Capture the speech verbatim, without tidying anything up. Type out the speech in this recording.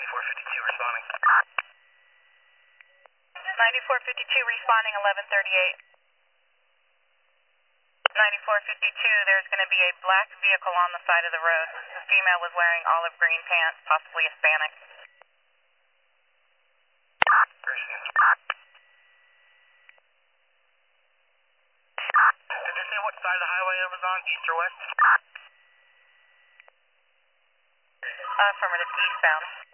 ninety-four fifty-two responding. ninety-four fifty-two responding eleven thirty-eight. ninety-four fifty-two, there's going to be a black vehicle on the side of the road. The female was wearing olive green pants, possibly Hispanic. Did they say what side of the highway it was on, east or west? Uh, affirmative, eastbound.